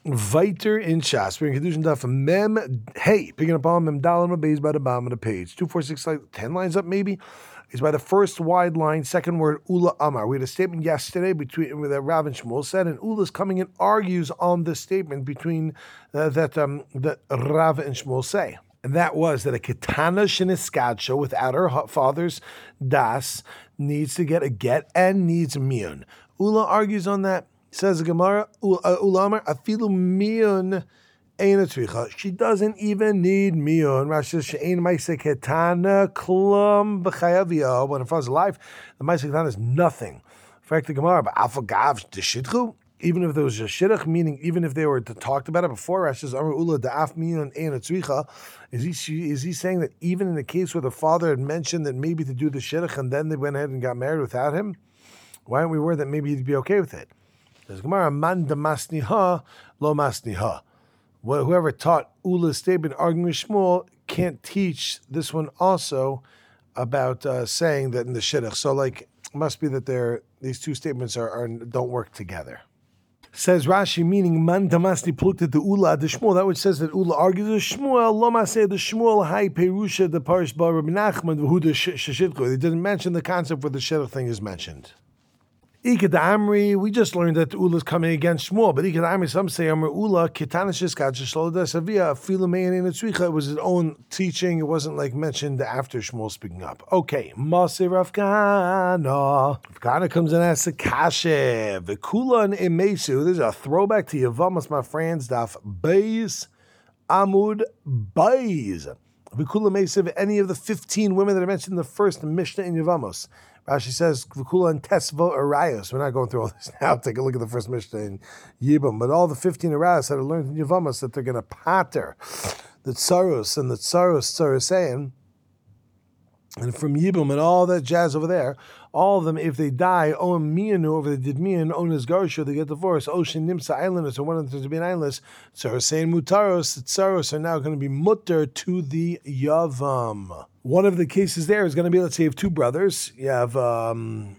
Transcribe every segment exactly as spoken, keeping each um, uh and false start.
Viter in Shas. We're in Kedushin Daf Mem Hey, picking up on Mem Dalam Beis by the bottom of the page. Two, four, six, like ten lines up maybe. Is by the first wide line, second word Ula Amar. We had a statement yesterday between that Rav and Shmuel said, and Ula's coming and argues on the statement between uh, that um, that Rav and Shmuel say. And that was that a Ketana Sheniskadsha without her father's das needs to get a get and needs miyun. Ula argues on that. Says the Gemara, Ulamar, afilu miyun eina tzricha. She doesn't even need miyun. Rashi says, she'ein ma'aseh ketana klum b'chayaviyah. When her father's alive, the ma'aseh ketana is nothing. In fact, the Gemara, afagav d'shidchu, even if there was a shidduch, meaning even if they were talked about it before, Rashi says, Amar Ula da'af miyun eina tzricha. Is he, is he saying that even in the case where the father had mentioned that maybe to do the shidduch and then they went ahead and got married without him? Why aren't we worried that maybe he'd be okay with it? There's Gemara, man de masniha, lo masniha. Whoever taught Ula's statement, arguing with Shmuel, can't teach this one also about uh, saying that in the shidduch. So, like, it must be that they're, these two statements are, are don't work together. Says Rashi, meaning man de masni plukta de Ula de Shmuel. That which says that Ula argues with Shmuel, lo maseh de Shmuel, hai perusha de parish bar Rabbi Nachman v'hu de sheshitko. They didn't mention the concept where the shidduch thing is mentioned. Ikad Amri, we just learned that Ula is coming against Shmuel, but Ikad Amri, some say Amr Ula, Kitanish Shloda Savia, Filamein in Tzricha, it was his own teaching, it wasn't like mentioned after Shmuel speaking up. Okay, Masir Rav Kahana. Rav Kahana comes and asks a kashe, Vikula and Emesu, this is a throwback to Yavamas, my friends, Daf Beis Amud Beis. Vikula Mesiv, any of the fifteen women that I mentioned in the first Mishnah in Yavamos. Rashi says, V'kula and Tesvo Arayos. We're not going through all this now. Take a look at the first Mishnah in Yibam. But all the fifteen Arayos that are learned in Yavamas that they're going to pater the Tsaros and the Tsaros Tsarasein. And from Yibam and all that jazz over there, all of them, if they die, Oam Miyanu, over they did Miyan, own his Garsha, they get divorced. Ocean Nimsa Islanders, or one of them to be an islandless. Tsarasein Mutaros, the Tsaros are now going to be mutter to the Yavam. One of the cases there is going to be, let's say, you have two brothers. You have, um,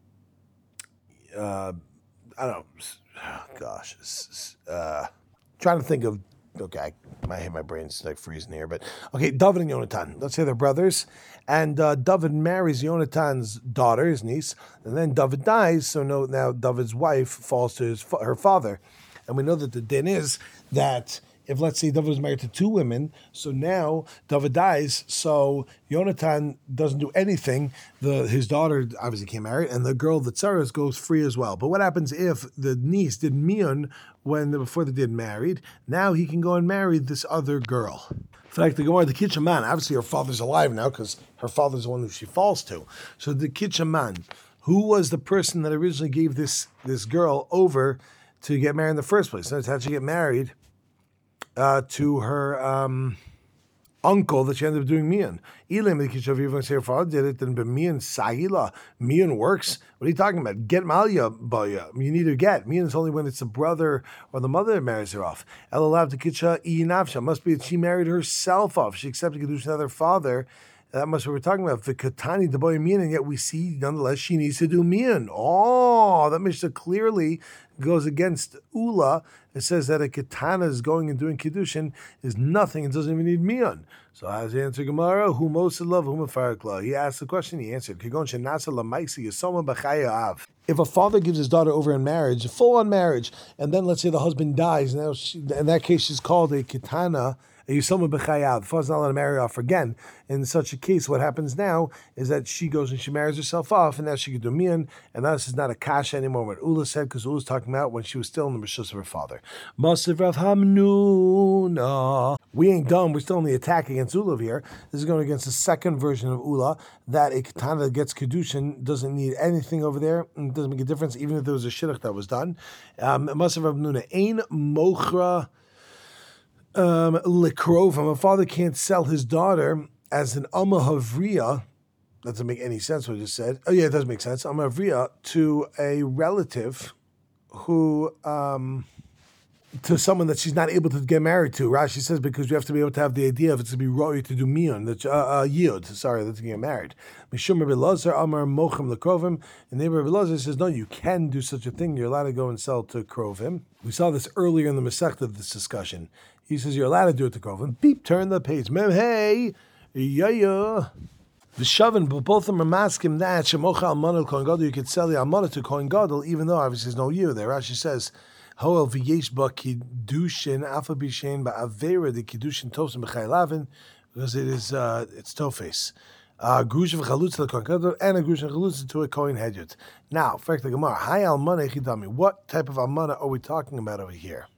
uh, I don't know, oh, gosh, uh, trying to think of, okay, my my brain's like freezing here, but okay, David and Yonatan. Let's say they're brothers, and uh, David marries Yonatan's daughter, his niece, and then David dies. So no, now David's wife falls to his her father, and we know that the din is that if, let's say, David was married to two women, so now David dies, so Yonatan doesn't do anything. The his daughter obviously can't marry, and the girl, the tsaras, goes free as well. But what happens if the niece did miyun when before they did married? Now he can go and marry this other girl. In fact, the Gemara, the Kitchaman, obviously her father's alive now because her father's the one who she falls to. So the Kitchaman, who was the person that originally gave this, this girl over to get married in the first place? That's how she get married. Uh, to her um, uncle that she ended up doing mian. Elim, the Kishav, even say her father did it, then but mian sahila. Mian works. What are you talking about? Get malya baya. You need to get. Mian is only when it's the brother or the mother that marries her off. Elalav the Kisha inafsha. Must be that she married herself off. She accepted Kedusha to her father. That must be what we're talking about. The katani the boy mian, and yet we see nonetheless she needs to do mian. Oh, that Mishnah clearly goes against Ula. It says that a katana is going and doing kiddushin is nothing. It doesn't even need mian. So as the answer Gemara, who most love, whom a farakla. He asked the question, he answered. If a father gives his daughter over in marriage, full on marriage, and then let's say the husband dies, now she, in that case she's called a katana. You someone b'chayav. The father's not allowed to marry off again. In such a case, what happens now is that she goes and she marries herself off, and now she can do mian, and now this is not a kasha anymore. What Ula said, because Ula's talking about when she was still in the rishus of her father. Masiv Rav Hamnuna. We ain't done. We're still in the attack against Ula here. This is going against the second version of Ula, that a katana that gets kedushin doesn't need anything over there. It doesn't make a difference, even if there was a shidduch that was done. Um, Masiv Rav Hamnuna. Ein mochra. Um, Likrovim, a father can't sell his daughter as an Amahavriya. That doesn't make any sense what I just said. Oh yeah, it does make sense. Amahavriya to a relative who um, to someone that she's not able to get married to. Rashi says because you have to be able to have the idea of it's to be roy to do mion, that uh, uh, yud. Sorry, that's to get married. Mishum Rabbi Lazar Amar Mochem LeKrovim, and neighbor Rabbi Lazar says no, you can do such a thing. You're allowed to go and sell to Krovim. We saw this earlier in the Masechta of this discussion. He says you're allowed to do it to Krovim. Beep, turn the page. Mem hey, yeah yeah. The Shavin, but both of them are masking that Shemocha Almana Kohen Gadol. You could sell the Almana to Kohen Gadol, even though obviously there's no you there. Rashi says. Hoel v'yesh ba kiddushin alpha b'shein ba'avera the kiddushin tosim b'chaylavin because it is uh, it's tofes. Grusha v'chalutza the kohen gadol and a grusha v'chalutza to a kohen hedyot. Now, fact the Gemara, Hi almana echidami. What type of almana are we talking about over here?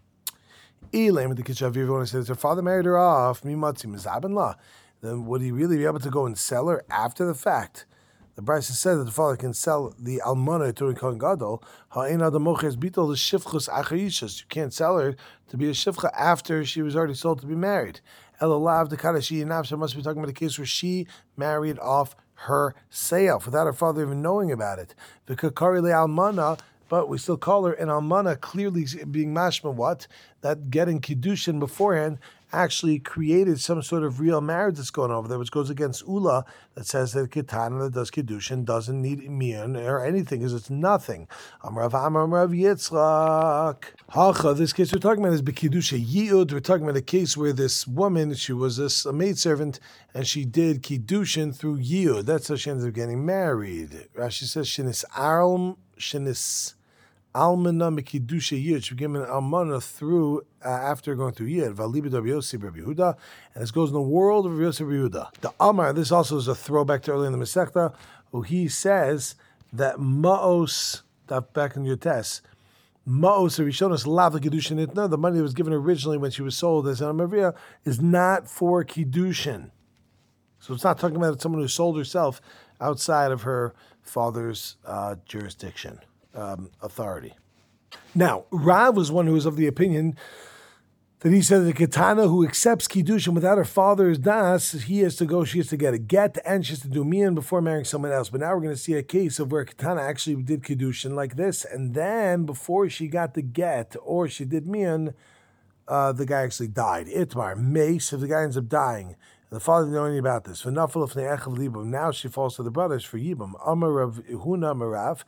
Elam the kishaviv when I said her father married her off mimatzi mizabin la. Then would he really be able to go and sell her after the fact? The Brisa said that the father can sell the almana to a kohen gadol. Ha'ena the moches bitol the shifchus achayishas. You can't sell her to be a shifcha after she was already sold to be married. Elolav the kadashi inafsha must be talking about a case where she married off her self without her father even knowing about it. The kakari le almana, but we still call her an almana, clearly being mashma what that getting kiddushin beforehand actually created some sort of real marriage that's going over there, which goes against Ula that says that Ketana that does Kiddushin doesn't need Mian or anything because it's nothing. Amrav Amar Amrav Yitzchak. Hacha, this case we're talking about is Bekidusha Yiyud. We're talking about a case where this woman, she was a, a maidservant and she did Kiddushin through Yiyud. That's how she ended up getting married. Rashi says Shinis Arm, Shinis Almana Mekidusha Yid. She became an almana through uh, after going through Yid. Valibid Rabbi Yossi Rabbi Yehuda, and this goes in the world of Rabbi Yossi Rabbi Yehuda. The Amar. This also is a throwback to earlier in the Masechta, who he says that Maos. That back in your test, Maos Rishonos Lav the Kiddushin Itna. The money that was given originally when she was sold as an Amavia is not for Kiddushin. So it's not talking about someone who sold herself outside of her father's uh, jurisdiction. Um, authority. Now, Rav was one who was of the opinion that he said that the Ketana who accepts Kiddushin without her father's das, he has to go, she has to get a get, and she has to do mian before marrying someone else. But now we're going to see a case of where Ketana actually did Kiddushin like this, and then before she got the get, or she did mian, uh, the guy actually died. Itmar, mace, if the guy ends up dying. The father didn't know anything about this. Now she falls to the brothers for Yibam. Amar of Ihuna Marav.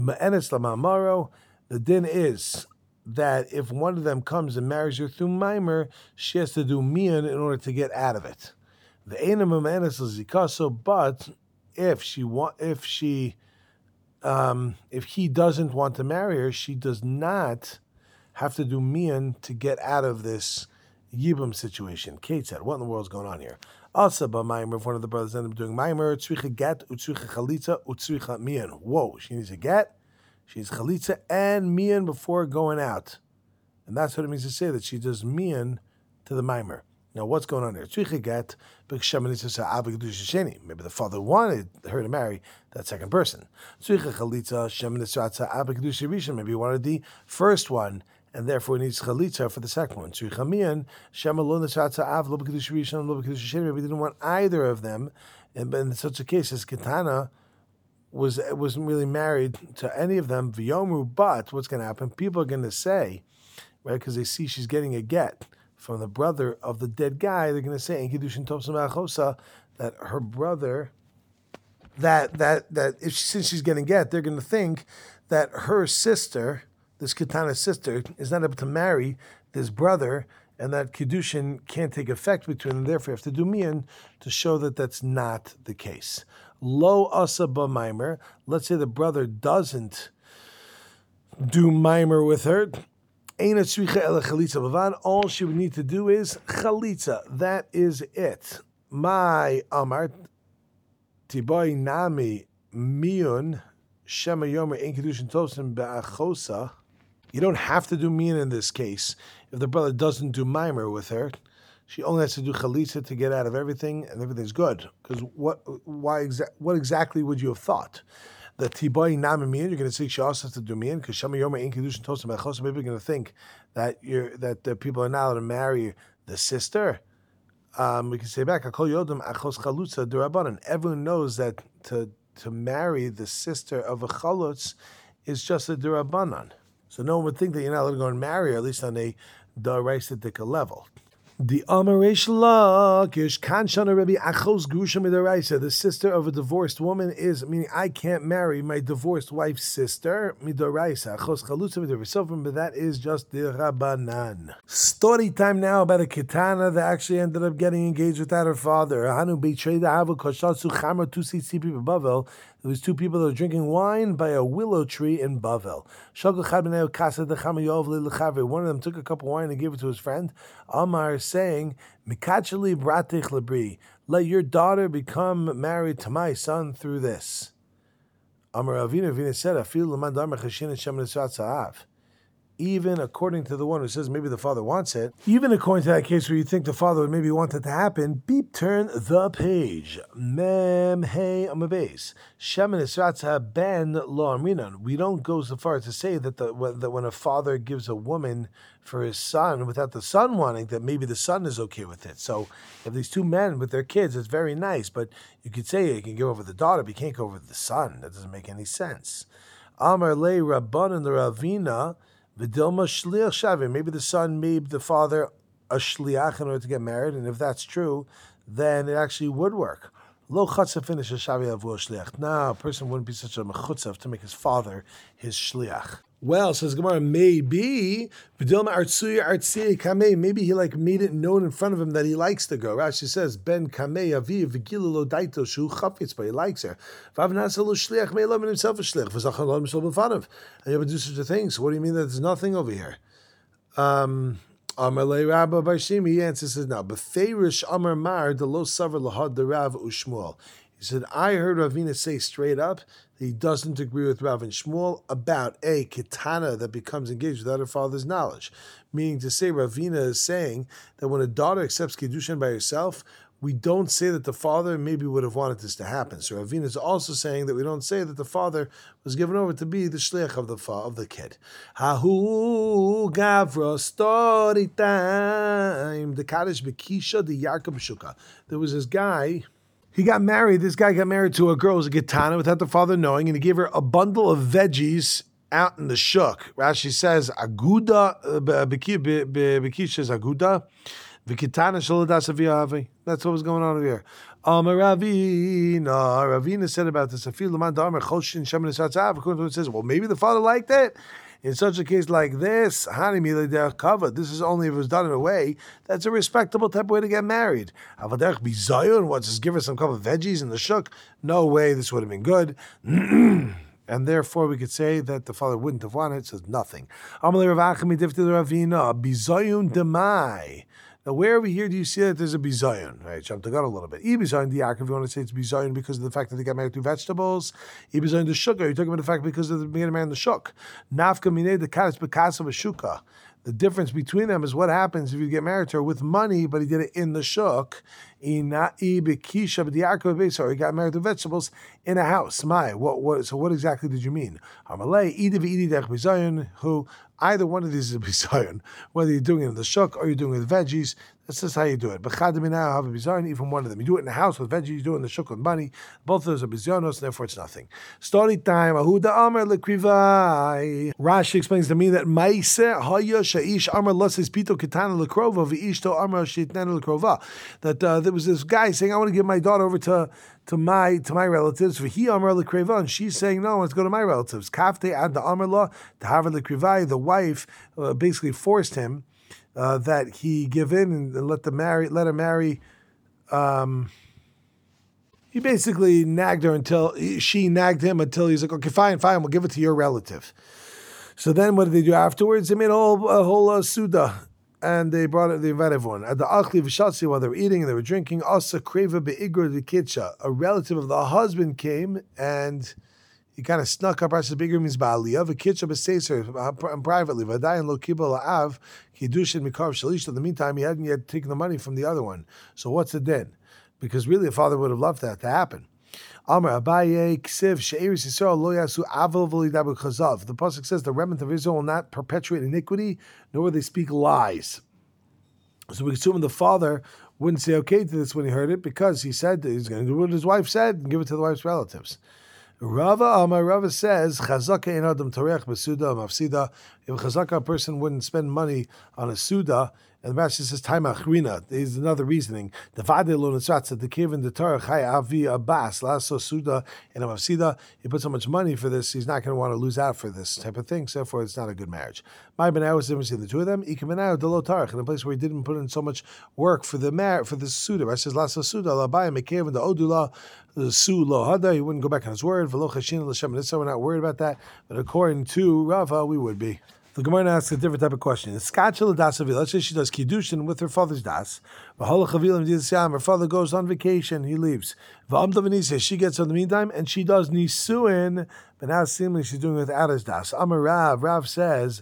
The din is that if one of them comes and marries her through Maimer, she has to do mian in order to get out of it. The Einam Enes Zikaso, but if she want, if she, um, if he doesn't want to marry her, she does not have to do mian to get out of this Yibam situation. Kate said, what in the world is going on here? Also, by Maimer, if one of the brothers ended up doing Maimer, tzricha get, utzricha chalitza, utzricha mian. Whoa, she needs a get, she needs chalitza and mian before going out. And that's what it means to say that she does mian to the Maimer. Now, what's going on there? Tzricha get, maybe the father wanted her to marry that second person. Tzricha chalitza, maybe he wanted the first one, and therefore he needs chalitza for the second one. Maybe we didn't want either of them, and in such a case as Ketana was wasn't really married to any of them. V'yomru, but what's going to happen? People are going to say, right, because they see she's getting a get from the brother of the dead guy. They're going to say in Kiddushin Topsim Achosa that her brother, that that that if she, since she's getting get, they're going to think that her sister, this Ketana's sister, is not able to marry this brother, and that Kiddushin can't take effect between them. Therefore, you have to do mian to show that that's not the case. Lo asa ba maimer. Let's say the brother doesn't do maimer with her. Eina tzricha ela chalitza bavan. All she would need to do is chalitza. That is it. My amar tiboy nami miun shema yomer ein Kiddushin tosim be'achosa. You don't have to do mian in this case. If the brother doesn't do maimer with her, she only has to do chalitza to get out of everything, and everything's good. Because what, why, exa- what exactly would you have thought? The tiboy nami mian, you're going to say she also has to do mian because shema yomer ein Kiddushin tosim be'achosa. Maybe you're going to think that you're that the people are not allowed to marry the sister. Um, we can say back, Akol yodam achos chalutza d'Rabbanan. Everyone knows that to to marry the sister of a chalutz is just a d'Rabbanan. So no one would think that you're not allowed to go and marry her, at least on a Daraisa level. The Amaresh Lakish Kanshana Rebbe Achos Grusha Midaraisa, the sister of a divorced woman, is meaning I can't marry my divorced wife's sister Midaraisa Achos Chalutza Midaraisa, but that is just the Rabbanan. Story time now about a Kitana that actually ended up getting engaged without her father. Hanu Beitrei Havu Koshatsu Chamar Tusi Tzipi Bavel. There was two people that were drinking wine by a willow tree in Bavel. One of them took a cup of wine and gave it to his friend. Amar saying, Mikachali bratich labri, let your daughter become married to my son through this. Amar Avina Avina said, Afil lamandar mechashin Hashem nesat even according to the one who says maybe the father wants it, even according to that case where you think the father would maybe want it to happen, beep, turn the page. Mem hey amabes. Shemin esratza ben lo amrinan. We don't go so far as to say that the that when a father gives a woman for his son without the son wanting, that maybe the son is okay with it. So if these two men with their kids, it's very nice, but you could say you can give over the daughter, but you can't go over the son. That doesn't make any sense. Amar le Rabban and the Ravina. V'dilma shliach shavim. Maybe the son made the father a shliach in order to get married, and if that's true, then it actually would work. Lo chatzah finish a shavi avu shliach. No, a person wouldn't be such a mechutzav to make his father his shliach. Well, says Gemara, maybe v'dilma artsuya artsiyah kamei. Maybe he like made it known in front of him that he likes the girl. Rashi says ben kamei aviv v'gilu lo daito shu chafetz, but he likes her. V'avnasa lo shliach may love himself a shliach v'zachar lo himself b'fanav. And you have to do such a thing. So what do you mean that there's nothing over here? Um. Amalei Rabba Barshimi, he answers, says, now, Beferish Amar Mar, the lo savar lahad the Rav u'Shmuel. He said, I heard Ravina say straight up that he doesn't agree with Rav and Shmuel about a kitana that becomes engaged without her father's knowledge. Meaning to say, Ravina is saying that when a daughter accepts Kiddushin by herself, we don't say that the father maybe would have wanted this to happen. So Ravina is also saying that we don't say that the father was given over to be the shliach of the fa- of the kid. Hahu gavra story time. The kaddish bekisha the yarka b'shuka. There was this guy. He got married. This guy got married to a girl who was a gitana without the father knowing, and he gave her a bundle of veggies out in the shuk. Rashi says aguda bekisha is aguda. That's what was going on over here. Um, Ravina, Ravina said about this. According to it says, well, maybe the father liked it. In such a case like this, this is only if it was done in a way that's a respectable type of way to get married. What's just give her some couple of veggies in the shuk? No way, this would have been good. And therefore, we could say that the father wouldn't have wanted it. It says nothing. Now, where over here do you see that there's a bizayon? Right, jump the gun a little bit. Ibizayon the Yaakov, if you want to say it's bizayon because of the fact that they got married to vegetables. Ibizayon the shuk, you're talking about the fact because of the being married in the shuk. Nafka minei the kaddish bekasa v'shuka. The difference between them is what happens if you get married to her with money, but he did it in the shuk. Or he got married to vegetables in a house. My, what, what, so what exactly did you mean? Who either one of these is a bizayon, whether you're doing it in the shuk or you're doing it with veggies. That's just how you do it. But now have a bizayon, even one of them. You do it in the house with veggies, you do it in the shuk with money. Both of those are bizyonos, therefore it's nothing. Story time. Ahuda Amar lekrivai. Rashi explains to me that Maise Haya Shaish Amar Lasis Pito Kitana Lekrova Vishto Amar Shitana Lekrova. That uh, there was this guy saying, I want to give my daughter over to to my to my relatives. For he Amar Lekreva, and she's saying, no, let's go to my relatives. Kafte ad the Amar La to Harvard Lekrivai. The wife uh, basically forced him. Uh, that he give in and let the marry, let her marry. Um, he basically nagged her until he, she nagged him until he's like, okay, fine, fine, we'll give it to your relative. So then, what did they do afterwards? They made a whole a whole uh, suda, and they brought it. They invited everyone at the achli v'shatzi while they were eating and they were drinking. Asa kreva be'igra the kitcha. A relative of the husband came and he kind of snuck up. Rashi bigger means ba'aliyah. V'kitcha b'seiser privately. V'adayin lo kibel la'av kiddushin mikav shalish. In the meantime, he hadn't yet taken the money from the other one. So what's the din? Because really, a father would have loved that to happen. Amar Abaye Ksiv She'eris Yisrael Lo Yasu Aval V'Lidabu Chazav. The pasuk says the remnant of Israel will not perpetuate iniquity, nor will they speak lies. So we assume the father wouldn't say okay to this when he heard it, because he said that he's going to do what his wife said and give it to the wife's relatives. Rava Amar Rava says Chazaka in Adam Torech B'Suda Mafsida. If a Chazaka person wouldn't spend money on a Suda, and the Rashi says Time Achrina. There's another reasoning. The Vade Lo Nitzratz the Kivin the Torah Chai Avi Abbas Laso Suda and a Mafsida. He put so much money for this, he's not going to want to lose out for this type of thing. So therefore, it's not a good marriage. My Ben was difference between the two of them. Ikamanau Delo Tarach in a place where he didn't put in so much work for the mar for the Suda. Rashi says Laso Suda Labai Mekevin the Odula. The Su Lo Hada, he wouldn't go back on his word. V'lo Chashin L'Shem Mitzvah, we're not worried about that. But according to Rava, we would be. The Gemara asks a different type of question. Let's say she does kiddushin with her father's das. Her father goes on vacation, he leaves. She gets on the meantime, and she does nisuin, but now seemingly she's doing it without his das. Amar Rav, Rav says,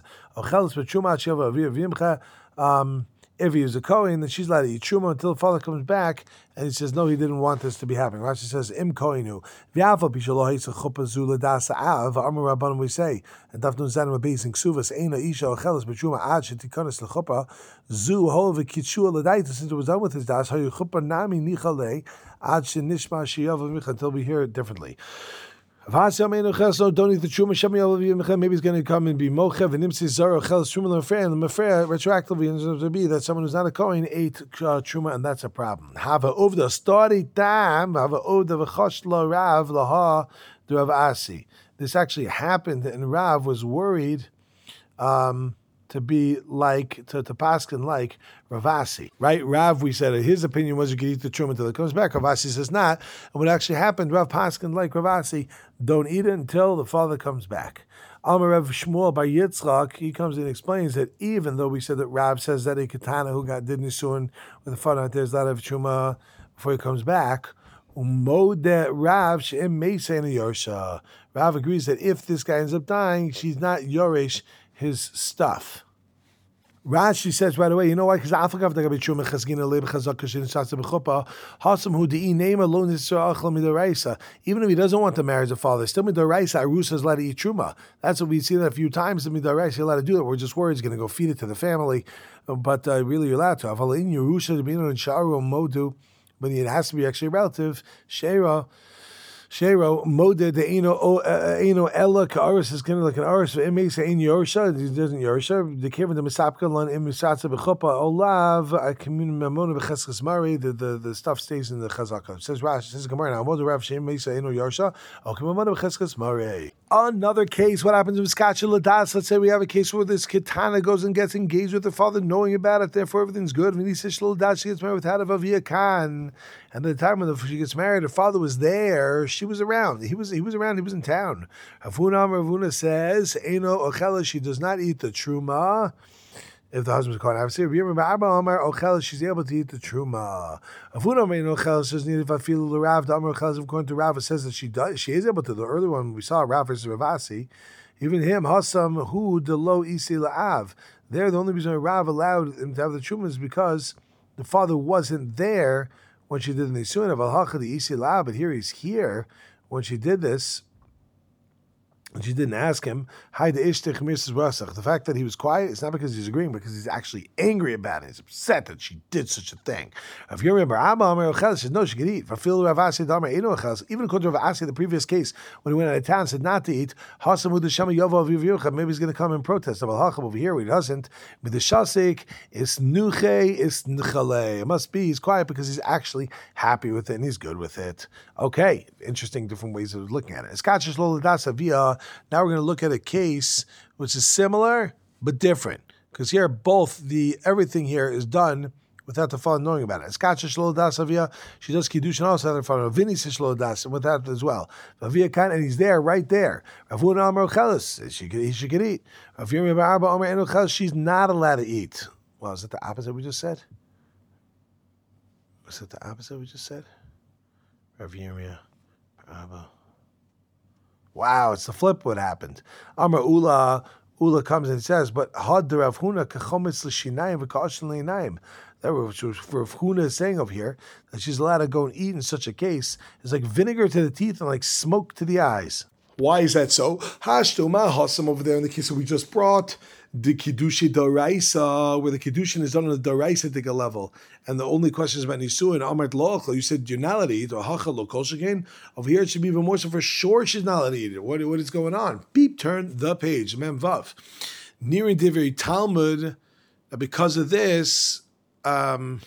um, if he was a Kohen, then she's allowed to eat truma until the father comes back, and he says, no, he didn't want this to be happening. Rashi says, Im Kohenu. V'afal b'shalo ha'isa chuppah zu l'das ha'av, Amar Rabbanim we say, and Dafnun Zanim Abeis in Ksuvas, Eina Isha Ocheles b'truma ad shetikonis l'chuppah, zu ho v'kitshua l'daita, since it was done with his das, ha'yu chuppah nami nichalei, ad shenishma shiyav v'micha, until we hear it differently. Don't eat the truma. Maybe he's going to come and be mochev and nimsi zara chelas truma l'mafreya, and the mafreya retroactively to be that someone who's not a kohen ate uh, truma, and that's a problem. Hava uvda story tam hava uvda v'chosh lo Rav laha du Rav Asi. This actually happened, and Rav was worried um, to be like to to paskin like Rav Asi, right? Rav, we said his opinion was you could eat the truma until it comes back. Rav Asi says not. And what actually happened, Rav paskin like Rav Asi, don't eat it until the father comes back. Amar Rav Shmuel Bar Yitzchak, he comes and explains that even though we said that Rav says that a katana who got did nisuin with the father, there's a lot of truma before he comes back. Umode Rav she'im meisei yorsha. Rav agrees that if this guy ends up dying, she's not yoresh his stuff. Rashi says right away, you know why? Because Afagav Dagabi Truma Chazgina Leb Chazak Kashin Sasa B'Chupa Hasam Hu Dei Name Alone Yisrael Achla Midoraisa. Even if he doesn't want to marry his father, still Midoraisa Arusa is allowed to eat Truma. That's what we see that a few times. The Midoraisa he's allowed to do it. We're just worried he's going to go feed it to the family, but uh, really you're allowed to. Avalin Yerusha Debino and Sharu Modu, but it has to be actually a relative. Shera. Shero moded the eno eno ella ka'aris is kind of like an aris. It makes an yorsha. He doesn't yorsha. The kevin the misapka lan imisatza bechupa olav a commun mamona becheskes mari. The the the stuff stays in the chazaka. Says Rashi. Says Gemara now. Moded Rav Shem makes eno yorsha. Okay, mamona becheskes mari. Another case. What happens with skacha ladas? Let's say we have a case where this katana goes and gets engaged with the father, knowing about it. Therefore, everything's good. When he says ladas, she gets married with Hadavavia Khan. And at the time when she gets married, her father was there. She was around. He was he was around. He was in town. Avuna Ravuna says, "Eno ochela." She does not eat the truma. If the husband's caught, obviously, remember Abba Amar ochela. She's able to eat the truma. Avuna Eno ochela says, "If I feel the Rav, the Amar ochela." According to Rav, it says that she does. She is able to. The earlier one we saw, Rav versus Ravasi. Even him, Hasam hu de lo isi la'av. There, the only reason Rav allowed him to have the truma is because the father wasn't there when she did the nisuin of al-hacha the isi la, but here he's here when she did this, and she didn't ask him. Hi the ishtich mirzas rasach. The fact that he was quiet is not because he's agreeing, because he's actually angry about it. He's upset that she did such a thing. If you remember, Abba Amar Ochel said no, she could eat. Even according to Rav Asi, the previous case when he went out of town, said not to eat. Maybe he's going to come and protest. Over here, he doesn't. With the shasik, it's nuche, it's nchale. It must be he's quiet because he's actually happy with it and he's good with it. Okay, interesting, different ways of looking at it. Now we're going to look at a case which is similar but different, because here both the everything here is done without the father knowing about it. She does kiddushin also in front of Vini and with that as well. And he's there, right there. She could, she could eat. She's not allowed to eat. Well, is it the opposite we just said? Was it the opposite we just said? Rav Yirmiyah, Abba. Wow, it's the flip what happened. Amar Ula, Ula comes and says, but had the Rav Huna kachomitz l'shinayim v'ka'ashin l'inayim. That which Rav Huna is saying over here, that she's allowed to go and eat in such a case, is like vinegar to the teeth and like smoke to the eyes. Why is that so? Hashto ma hasam over there in the case that we just brought. the kiddushi doraisa, where the kiddushin is done on the doraisa level, and the only question is about nisuin. Amart lochel, you said you're not allowed to eat. Or hacha lo kol shekain. Over here, it should be even more so for sure. She's not allowed to eat it. What, what is going on? Beep, turn the page. Mem vav. Nearing divrei Talmud. Because of this, um,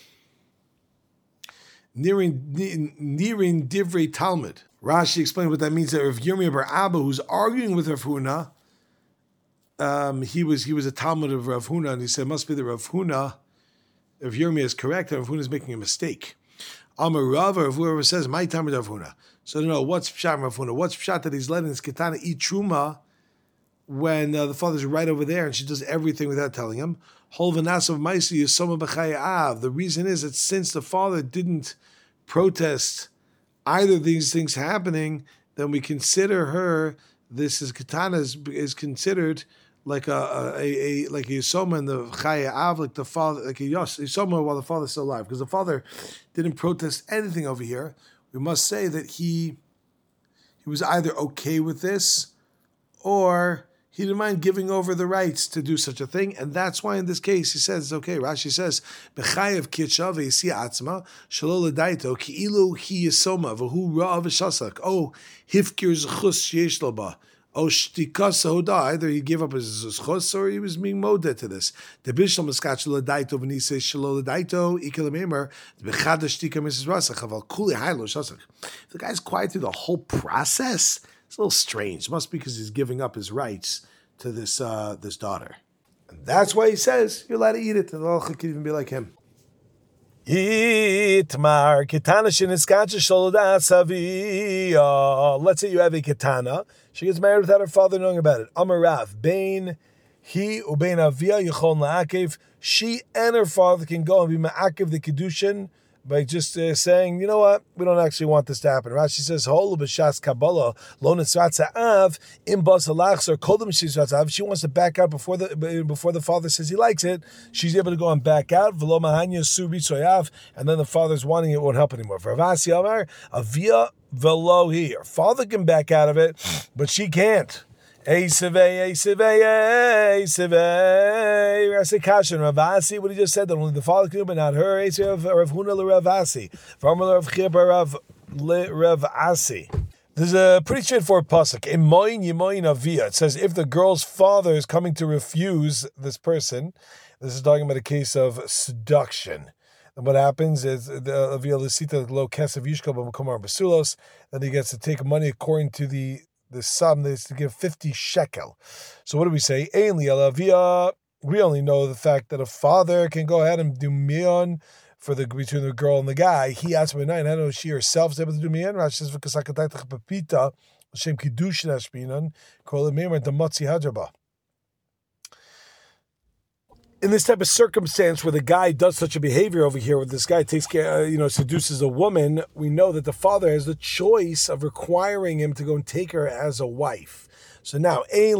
nearing nearing divrei Talmud. Rashi explained what that means. That Rav Yirmiyah bar Abba, who's arguing with Rav Huna. Um, he was he was a Talmud of Rav Huna, and he said, must be the Rav Huna, if Yirmiyah is correct, Rav Huna is making a mistake. Amar Rav, or whoever says, my Talmud Rav Huna. So, no, what's Pshat Rav Huna? What's Pshat that he's letting his Ketana eat Truma when uh, the father's right over there, and she does everything without telling him? Hol v'nas of Maisi Yisoma b'chaya av. The reason is that since the father didn't protest either of these things happening, then we consider her, this is Ketana, is, is considered like a, a, a like a Yisoma in the Chaya Av, like the father, like a Yos, Yisoma while the father's still alive, because the father didn't protest anything over here. We must say that he he was either okay with this, or he didn't mind giving over the rights to do such a thing, and that's why in this case he says, okay, Rashi says, B'chayev kitcha v'yisi atzma shelo l'daito ki'ilu hi Yisoma v'hu ra'av v'shasak. Oh, hifkir zchus sheyesh lo ba. Oh, shtikasa hoda. Either he gave up his zchus or he was being moded to this. The bishlam maskach l'daito v'nise shelo l'daito ikelamemer b'chad shtika Missus Rasak aval kuli haylo shasak. The guy's quiet through the whole process. It's a little strange. It must be because he's giving up his rights to this uh, this daughter. And that's why he says you're allowed to eat it. And the halacha could even be like him. Itmar ketana sheniskacha sholodas aviyah. Let's say you have a ketana. She gets married without her father knowing about it. Amarav bein he ubein aviyah yichon la'akev. She and her father can go and be ma'akev the kedushin by just uh, saying, you know what, we don't actually want this to happen. Rashi says, "Holu b'shas kabbalah lo nitzratza av im bas halachs or kodem shizratza av." She wants to back out before the before the father says he likes it. She's able to go and back out. V'lo mahanya su b'tzoyav, and then the father's wanting it won't help anymore. For Ravasi Amar avia v'lo hi. Her father can back out of it, but she can't. Eisevei, Eisevei, Eisevei. Rasi Kashan, Ravasi, what he just said, that only the father can do, but not her. Eisevei of Rav Huna l'Ravasi. Formula of Chibah Rav l'Ravasi. There's a pretty straightforward pasuk. Emoin Yemoin Avia. It says, if the girl's father is coming to refuse this person, this is talking about a case of seduction. And what happens is, the Avia Lisita lo kesav yishkal b'makomar basulos, then he gets to take money according to the the sum is to give fifty shekel. So what do we say? We only know the fact that a father can go ahead and do mion for the between the girl and the guy. He asked me nine. I know she herself is able to do mion. Rashi says v'kasakataytach papita l'shem kiddushin hashminan kol emir demotzi hadraba. In this type of circumstance where the guy does such a behavior over here, where this guy takes care, uh, you know, seduces a woman, we know that the father has the choice of requiring him to go and take her as a wife. So now, if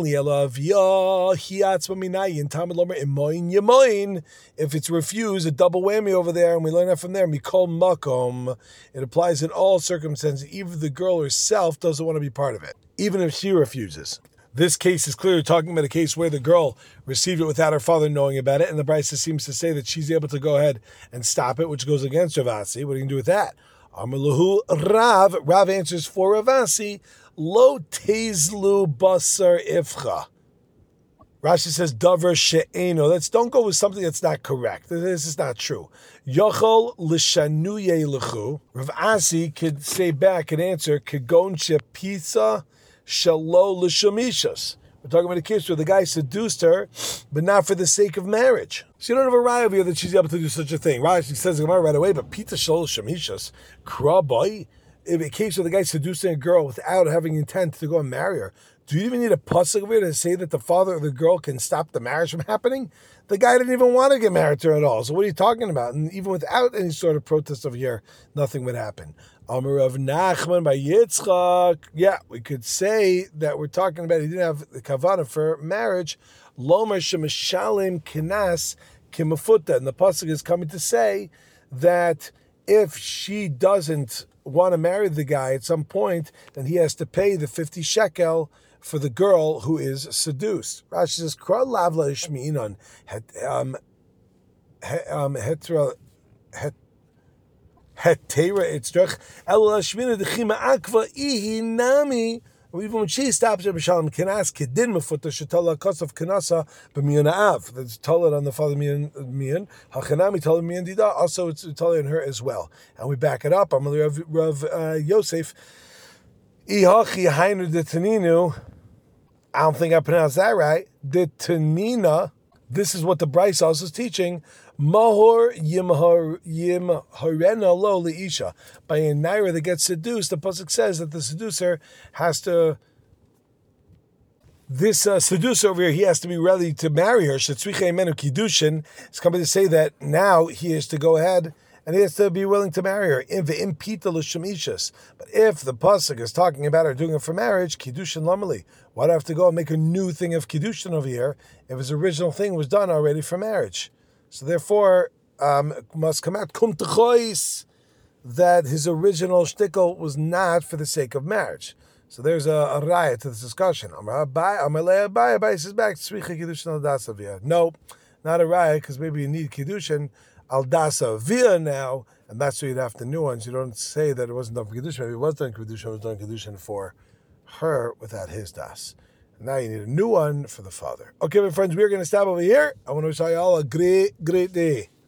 it's refused, a double whammy over there, and we learn that from there, mikol makom, it applies in all circumstances, even if the girl herself doesn't want to be part of it, even if she refuses. This case is clearly talking about a case where the girl received it without her father knowing about it, and the Brisa seems to say that she's able to go ahead and stop it, which goes against Ravasi. What are you going to do with that? Amalahu Rav. Rav answers for Ravasi, Lo tezlu basar ifcha. Rashi says, Davar she'eno. Let's don't go with something that's not correct. This is not true. Yochol l'shanuye l'chu. Rav Asi could say back and answer, Kagon she'pisa Shalo l'shamishas. We're talking about a case where the guy seduced her, but not for the sake of marriage. So you don't have a raya over here that she's able to do such a thing. Rashi says right away, but pita shalo l'shamishas, kraboy. In a case where the guy seducing a girl without having intent to go and marry her, do you even need a pasuk over here to say that the father of the girl can stop the marriage from happening? The guy didn't even want to get married to her at all. So what are you talking about? And even without any sort of protest over here, nothing would happen. Amar of Nachman by Yitzchak. Yeah, we could say that we're talking about he didn't have the kavanah for marriage. Lomer shemishalim kinas kimafuta. And the pasuk is coming to say that if she doesn't want to marry the guy at some point, then he has to pay the fifty shekel for the girl who is seduced. Rashi says, "Kra lavla ishmiinon het um um hetra het hetera itzrach el lashmina dechima akva ihi nami." Even when she stops at B'Shalom Kenas, Kedin Mefuta Shetala Kosav Kenasa B'Miyan Av. That's told on the father Miyan. Hachanami told Miyan Dida. Also, it's told on her as well. And we back it up. Amalei Rav, Rav uh, Yosef. Ihachi Hainu de Taninu. I don't think I pronounced that right. De Tanina. This is what the Bryce also is teaching. Mahor yimharena lo liisha. By a naira that gets seduced, the pasuk says that the seducer has to. This uh, seducer over here, he has to be ready to marry her. Shetzricha imenu kiddushin. It's coming to say that now he is to go ahead and he has to be willing to marry her. In the impita l'shemishas. But if the pasuk is talking about her doing it for marriage, kiddushin lamali. Why do I have to go and make a new thing of kiddushin over here if his original thing was done already for marriage? So therefore, um, must come out kum t'chois that his original shtickle was not for the sake of marriage. So there's a, a riot to this discussion. No, not a riot, because maybe you need kiddushin al dasa via now, and that's why you'd have to nuance. You don't say that it wasn't done for kiddushin. Maybe it was done for kiddushin. It was done kiddushin for her without his das. Now you need a new one for the father. Okay, my friends, we're going to stop over here. I want to wish you all a great, great day.